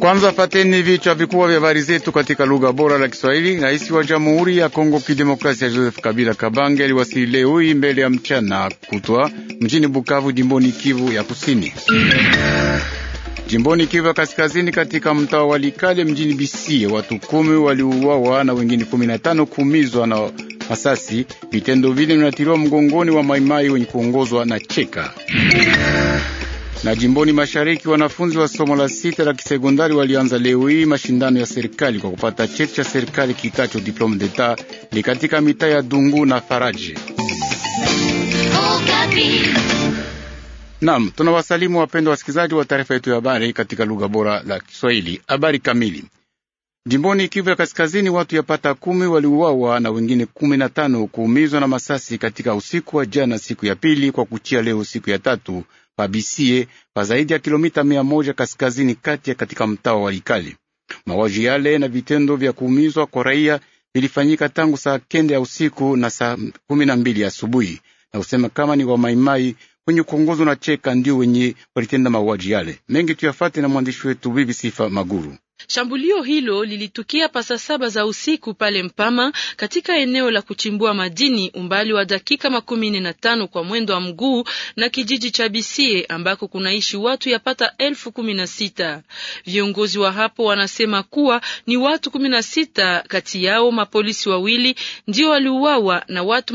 Kwanza fateni vichwa vikubwa vya habari zetu katika lugha bora la Kiswahili. Rais wa Jamhuri ya Kongo Kidemokrasia Joseph Kabila Kabange aliwasili leo hii mbele ya mchana kutwa mjini Bukavu, jimboni Kivu ya Kusini. Jimboni Kivu ya Kaskazini, katika mtaa wa Walikale mjini Bisie, watu 10 waliuawa na wengine 15 kuumizwa na masasi. Vitendo vile vinatiliwa mgongoni wa maimai wenye kuongozwa na Cheka. Na jimboni Mashariki, wanafunzi wa somo la sita la kisekondari walianza leo hii mashindano ya serikali kwa kupata cheti cha serikali kitacho diplome d'etat ni katika mitaa ya Dungu na Faraje. Naam, tunawasalimu wapendwa wasikilizaji wa taarifa yetu ya habari katika lugha bora la Kiswahili. Habari kamili. Jimboni Kivu ya Kaskazini, watu yapata 10 waliuawa na wengine 15 kuumizwa na masasi katika usiku wa jana, siku ya pili kwa kuchia leo siku ya tatu Pabisie, pa zaidi ya kilomita 100 kaskazini kati ya katika mtaa wa Walikale. Mauaji yale na vitendo vya kuumizwa kwa raia vilifanyika tangu saa 9 ya usiku na saa 12 ya asubuhi, na usema kama ni wa maimai wenye kuongozwa na Cheka ndio wenye walitenda mauaji yale. Mengi tuyafate na mwandishi wetu Bibi Sifa Maguru. Shambulio hilo lilitukia pasa 7 za usiku pale Mpama katika eneo la kuchimbua madini umbali wa dakika 15 kwa mwendo wa mguu na kijiji cha Bisie ambako kunaishi watu yapata 16,000. Viongozi wa hapo wanasema kuwa ni watu 16, kati yao mapolisi 2 ndio waliuawa na watu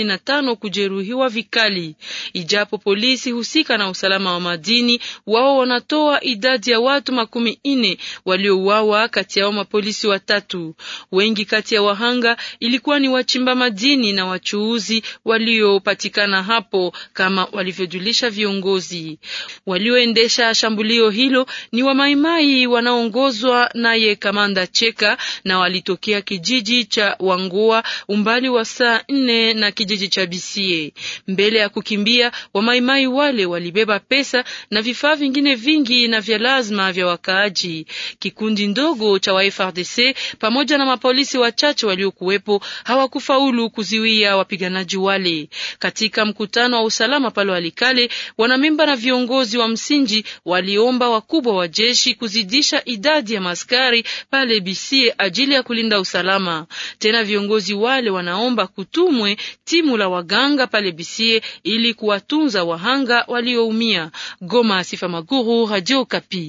15 kujeruhiwa vikali. Ijapo polisi husika na usalama wa madini wao wanatoa idadi ya watu 40 waliouawa, kati yao mapolisi 3. Wengi kati ya wahanga ilikuwa ni wachimba madini na wachuuzi waliopatikana hapo, kama walivyojulisha viongozi. Walioendesha shambulio hilo ni wamaimai wanaongozwa naye kamanda Cheka, na walitokea kijiji cha Wangoa umbali wa saa 4 na kijiji cha Bisie. Mbele ya kukimbia, wamaimai wale walibeba pesa na vifaa vingine vingi na vya lazima vya wakaaji. Kikundi ndogo cha wa FARDC pamoja na mapolisi wachache waliokuwepo hawakufaulu kuziwia wapiganaji wale. Katika mkutano wa usalama pale Walikale, wanamemba na viongozi wa msingi waliomba wakubwa wa jeshi kuzidisha idadi ya maskari pale Bisie ajili ya kulinda usalama. Tena viongozi wale wanaomba kutumwe timu la waganga pale Bisie ili kuwatunza wahanga walioumia. Goma, Sifa Maguru, Radio Okapi.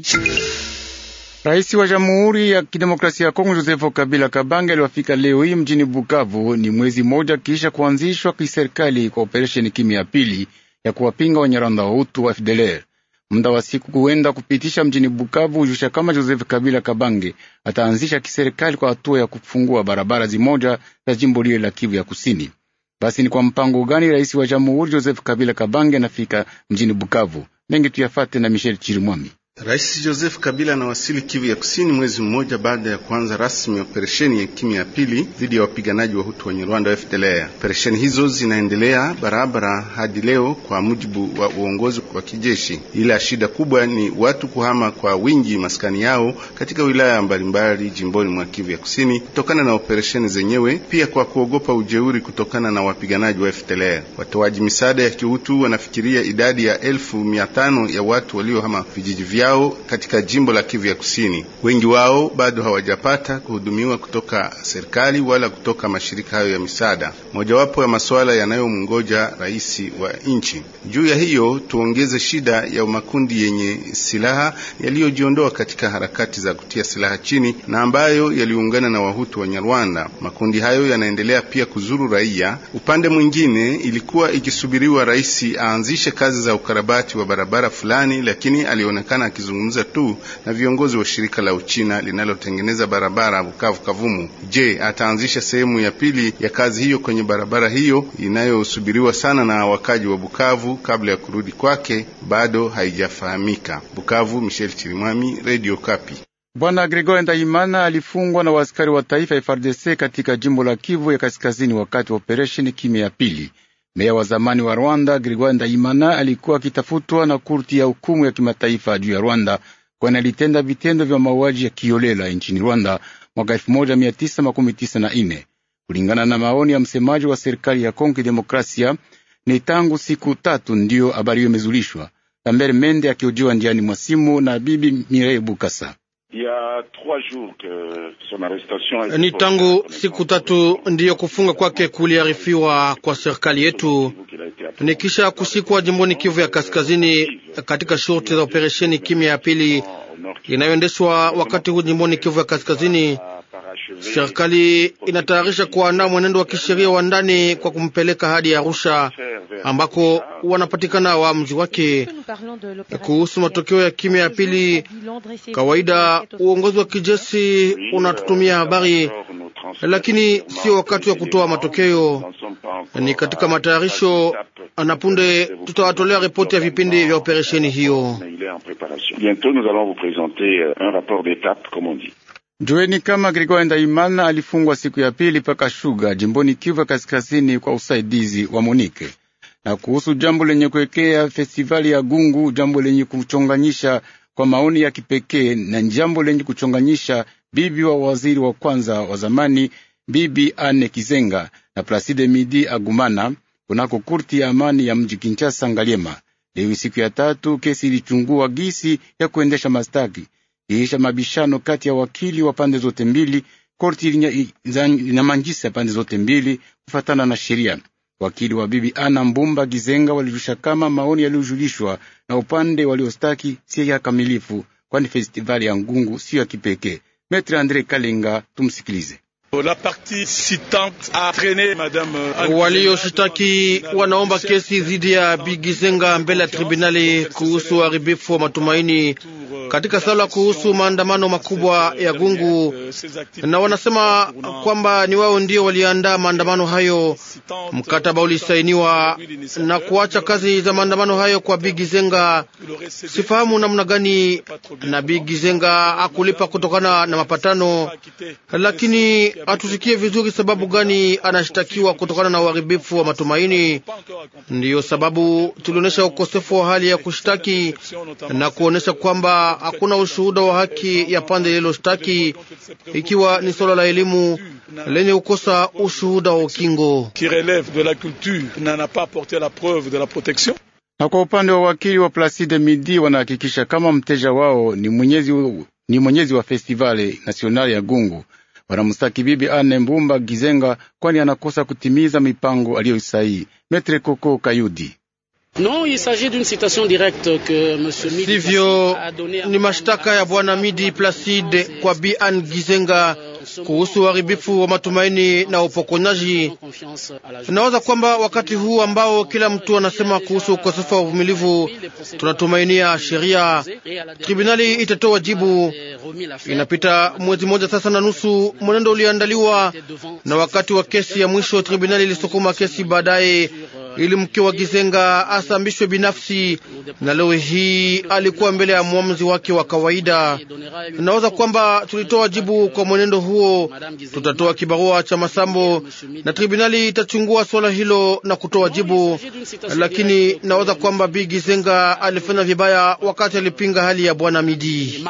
Rais wa Jamhuri ya Kidemokrasia ya Kongo Joseph Kabila Kabange aliwafika leo hii mjini Bukavu, ni mwezi mmoja kisha kuanzishwa kiserikali kwa operesheni kimya ya pili ya kuwapinga Wanyarwanda wa Hutu wa FDLR. Muda wa siku kuenda kupitisha mjini Bukavu ujusha kama Joseph Kabila Kabange ataanzisha kiserikali kwa hatua ya kufungua barabara zimoja za jimbo lile la Kivu ya Kusini. Basi ni kwa mpango gani rais wa Jamhuri Joseph Kabila Kabange anafika mjini Bukavu? Mengi tuyafate na Michel Chirimwami. Rais Joseph Kabila anawasili Kivu ya Kusini mwezi mmoja baada ya kuanza rasmi operesheni ya kimya ya pili dhidi ya wapiganaji wa Hutu wa Nyarwanda wa FDLR. Operesheni hizo zinaendelea barabara hadi leo kwa mujibu wa uongozi wa kijeshi. Ila shida kubwa ni watu kuhama kwa wingi maskani yao katika wilaya mbalimbali jimboni mwa Kivu ya Kusini kutokana na operesheni zenyewe, pia kwa kuogopa ujeuri kutokana na wapiganaji wa FDLR. Watoaji misaada ya kiutu wanafikiria idadi ya 1500 ya watu waliohama vijiji vyao katika jimbo la Kivu ya Kusini. Wengi wao bado hawajapata kuhudumiwa kutoka serikali wala kutoka mashirika hayo ya misaada, mojawapo ya masuala yanayomngoja rais wa nchi. Juu ya hiyo, tuongeze shida ya makundi yenye silaha yaliyojiondoa katika harakati za kutia silaha chini na ambayo yaliungana na Wahutu wa Nyarwanda. Makundi hayo yanaendelea pia kuzuru raia. Upande mwingine, ilikuwa ikisubiriwa rais aanzishe kazi za ukarabati wa barabara fulani, lakini alionekana akizungumza tu na viongozi wa shirika la Uchina linalotengeneza barabara Bukavu Kavumu. Je, ataanzisha sehemu ya pili ya kazi hiyo kwenye barabara hiyo inayosubiriwa sana na wakaji wa Bukavu kabla ya kurudi kwake? Bado haijafahamika. Bukavu, Michel Chirimwami, Radio Okapi. Bwana Gregoire Ndayimana alifungwa na askari wa taifa FARDC katika jimbo la Kivu ya Kaskazini wakati wa operesheni kimya ya pili. Meya wa zamani wa Rwanda Gregoire Ndayimana alikuwa akitafutwa na kurti ya hukumu ya kimataifa juu ya Rwanda kwani alitenda vitendo vya mauaji ya kiolela nchini Rwanda mwaka 1994. Kulingana na maoni ya msemaji wa serikali ya Kongo Demokrasia, ni tangu siku 3 ndio habari hiyo imezulishwa. Lambert Mende akiojiwa njiani mwa simu na bibi Mireille Bukasa. Ni tangu siku 3 ndiyo kufunga kwake kuliarifiwa kwa serikali yetu, ni kisha kushikwa jimboni Kivu ya Kaskazini katika shurti za operesheni kimya ya pili inayoendeshwa wakati huu jimboni Kivu ya Kaskazini. Serikali inatayarisha kuandaa mwenendo wa kisheria wa ndani kwa kumpeleka hadi Arusha ambako wanapatikana waamuzi wake. Kuhusu matokeo ya kimya ya pili, kawaida uongozi wa kijeshi unatutumia habari, lakini sio wakati wa kutoa matokeo. Ni katika matayarisho, na punde tutawatolea ripoti ya vipindi vya operesheni hiyo. Jueni kama Gregoire Ndaimana alifungwa siku ya pili paka Shuga jimboni Kivu Kaskazini kwa usaidizi wa Monike. Na kuhusu jambo lenye kuwekea festivali ya Gungu, jambo lenye kuchonganyisha kwa maoni ya kipekee na jambo lenye kuchonganyisha bibi wa waziri wa kwanza wa zamani Bibi Anne Kizenga na Placide Midi Agumana kunako kurti ya amani ya mji Kinshasa Ngaliema. Leo siku ya 3 kesi ilichungua gisi ya kuendesha mastaki kisha mabishano kati ya wakili wa pande zote mbili. Korti inamangisa pande zote mbili kufatana na sheria. Wakili wa Bibi Ana Mbumba Gizenga walirusha kama maoni yaliyojulishwa na upande waliostaki si ya kamilifu, kwani festivali ya Ngungu sio ya kipekee. Maître André Kalinga, tumsikilize. Walioshitaki wanaomba kesi dhidi ya Bigizenga mbele ya tribunali kuhusu uharibifu wa matumaini katika sala kuhusu maandamano makubwa ya Gungu, na wanasema kwamba ni wao ndio waliandaa maandamano hayo. Mkataba ulisainiwa na kuacha kazi za maandamano hayo kwa Bigizenga. Sifahamu namna gani na Bigizenga akulipa kutokana na mapatano, lakini hatusikie vizuri sababu gani anashtakiwa kutokana na uharibifu wa matumaini. Ndiyo sababu tulionyesha ukosefu wa hali ya kushtaki na kuonesha kwamba hakuna ushuhuda wa haki ya pande lilo shtaki, ikiwa ni swala la elimu lenye ukosa ushuhuda wa ukingo. Na kwa upande wa wakili wa Placide Midi wanahakikisha kama mteja wao ni mwenyezi wa festivali nasionali ya Gungu. Wanamstaki Bibi Anne Mbumba Gizenga kwani anakosa kutimiza mipango aliyosaini. Maître Koko Kayudi: sivyo, ni mashtaka ya bwana Midi Placide kwa Bi Anne Gizenga kuhusu uharibifu wa matumaini na upokonyaji. Nawaza kwamba wakati huu ambao kila mtu anasema kuhusu ukosefu wa uvumilivu, tunatumainia sheria. Tribunali itatoa jibu. Inapita mwezi mmoja sasa na nusu mwenendo uliandaliwa, na wakati wa kesi ya mwisho tribunali ilisukuma kesi baadaye ili mke wa Gizenga asambishwe binafsi, na leo hii alikuwa mbele ya muamuzi wake wa kawaida. Nawaza kwamba tulitoa jibu kwa mwenendo huo. Tutatoa kibarua cha masambo na tribunali itachungua swala hilo na kutoa jibu, lakini nawaza kwamba Bi Gizenga alifanya vibaya wakati alipinga hali ya bwana Midi.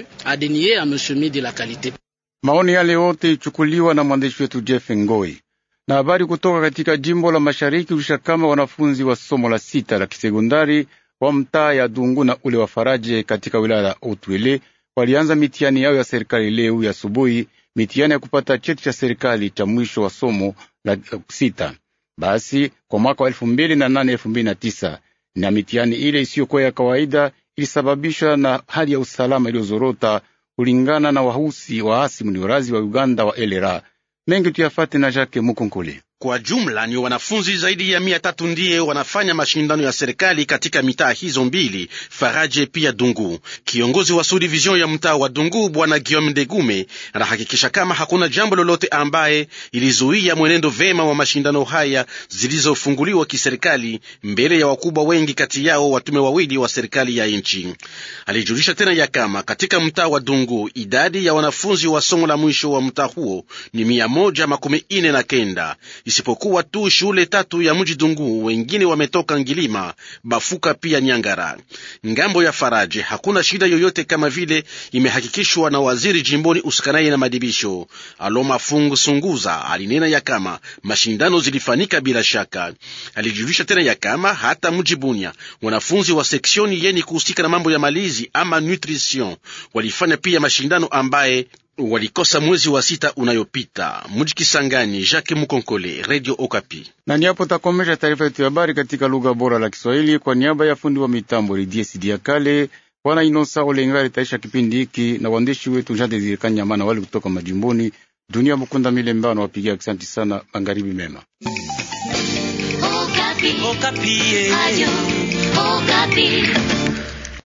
Maoni yale yote ichukuliwa na mwandishi wetu Jeff Ngoi. Na habari kutoka katika jimbo la Mashariki ulisha kama wanafunzi wa somo la 6 la kisekondari wa mtaa ya Dungu na ule wa Faraje katika wilaya la Otwele walianza mitihani yao ya serikali leo ya asubuhi, mitihani ya kupata cheti cha serikali cha mwisho wa somo la 6 basi kwa mwaka wa 2008-2009. Na mitihani ile isiyokuwa ya kawaida ilisababishwa na hali ya usalama iliyozorota kulingana na waasi mniorazi wa Uganda wa LRA. Mengi tuyafate na Jacques Mukonkole. Kwa jumla ni wanafunzi zaidi ya 300 ndiye wanafanya mashindano ya serikali katika mitaa hizo mbili, Faraje pia Dungu. Kiongozi wa subdivision ya mtaa wa Dungu bwana Guillaume Ndegume anahakikisha kama hakuna jambo lolote ambaye ilizuia mwenendo vema wa mashindano haya zilizofunguliwa kiserikali mbele ya wakubwa wengi, kati yao watume wawili wa serikali ya nchi. Alijulisha tena ya kama katika mtaa wa Dungu idadi ya wanafunzi wa somo la mwisho wa mtaa huo ni 149. isipokuwa tu shule 3 ya mji Dungu. Wengine wametoka Ngilima, Bafuka pia Nyangara. Ngambo ya Faraje hakuna shida yoyote, kama vile imehakikishwa na waziri jimboni usikanaye na madibisho. Aloma Fungu Sunguza alinena ya kama mashindano zilifanyika bila shaka. Alijulisha tena ya kama hata mji Bunia wanafunzi wa seksioni yeni kuhusika na mambo ya malizi ama nutrition walifanya pia mashindano ambaye walikosa mwezi wa 6 unayopita. Mji Kisangani, Jacques Mukonkole, Radio Okapi. Na niapo takomesha taarifa yetu ya habari katika lugha bora la Kiswahili kwa niaba ya fundi wa mitambo Lidie Sidia Kale, Bwana Inosa Olengari taisha kipindi hiki na waandishi wetu Jean Desire Kanyama na wale kutoka majimboni. Dunia Mukunda Milemba na wapigia asante sana. Magharibi mema. Okapi. Okapi.